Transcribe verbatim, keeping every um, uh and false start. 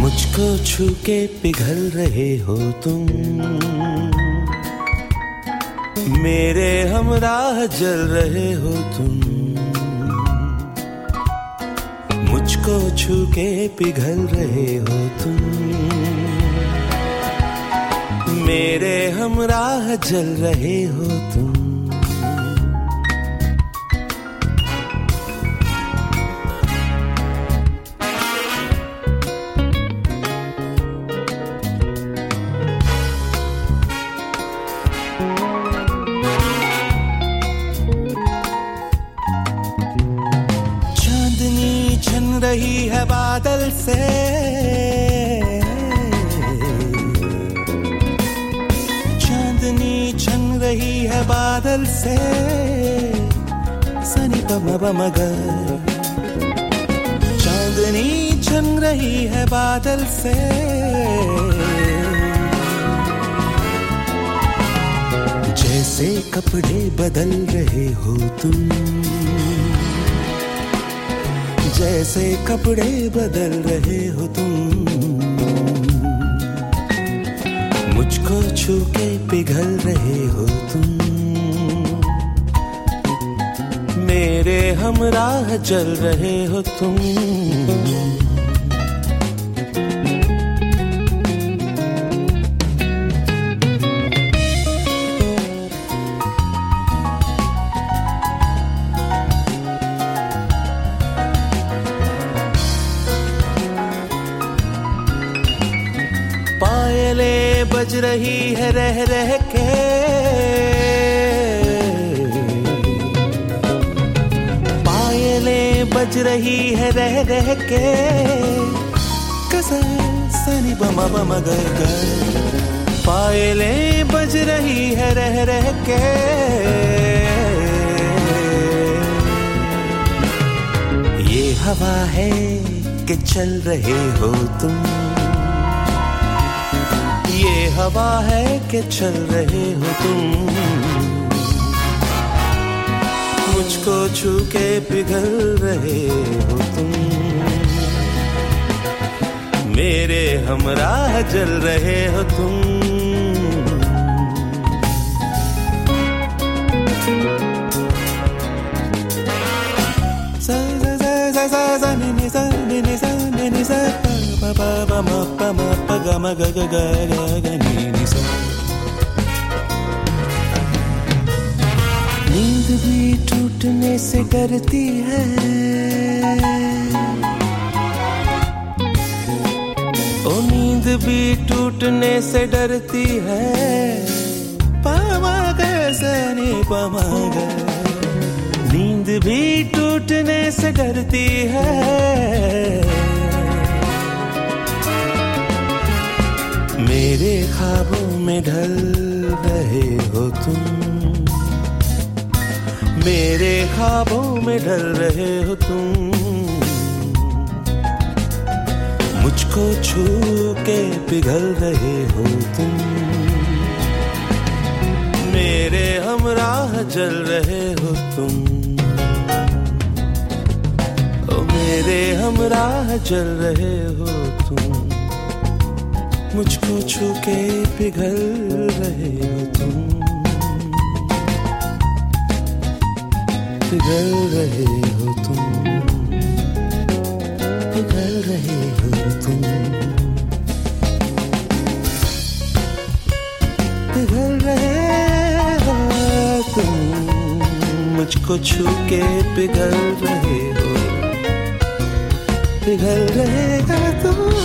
मुझको छू के पिघल रहे हो तुम, मेरे हमराह जल रहे हो तुम। मुझको छू के पिघल रहे हो तुम, मेरे हमराह जल रहे हो तुम। रही है बादल से, चांदनी छन रही है बादल से, सनी पम पम ग। चांदनी छन रही है बादल से, जैसे कपड़े बदल रहे हो तुम, जैसे कपड़े बदल रहे हो तुम। मुझको छू के पिघल रहे हो तुम, मेरे हमराह जल रहे हो तुम। पायले बज रही है रह रह के, पायले बज रही है रह रह के, कसा सनी बमा बमा ग ग। पायले बज रही है रह रह के, ये हवा है कि चल रहे हो तुम, ये हवा है कि चल रहे हो तुम। मुझको छू के पिघल रहे हो तुम, मेरे हमराह जल रहे हो तुम। सा सा सा सा सा नि नि सा नि नि सा नि नि सा pa pa pa ma pa ma pa ga ma ga ga ga ga ga ni ni sa। नींद भी टूटने से डरती है, ओ नींद भी टूटने से डरती है, पा मा गा सा नि पा मा गा। नींद भी टूटने से डरती है, मेरे ख्वाबों में ढल रहे हो तुम, मेरे ख्वाबों में ढल रहे हो तुम। मुझको छू के पिघल रहे हो तुम, मेरे हमराह जल रहे हो तुम। ओ मेरे हमराह जल रहे हो तुम, मुझको छू के पिघल रहे हो तुम, पिघल रहे हो तुम, पिघल रहे हो तुम, पिघल रहे हो तुम। मुझको छू के पिघल रहे हो, पिघल रहेगा तुम।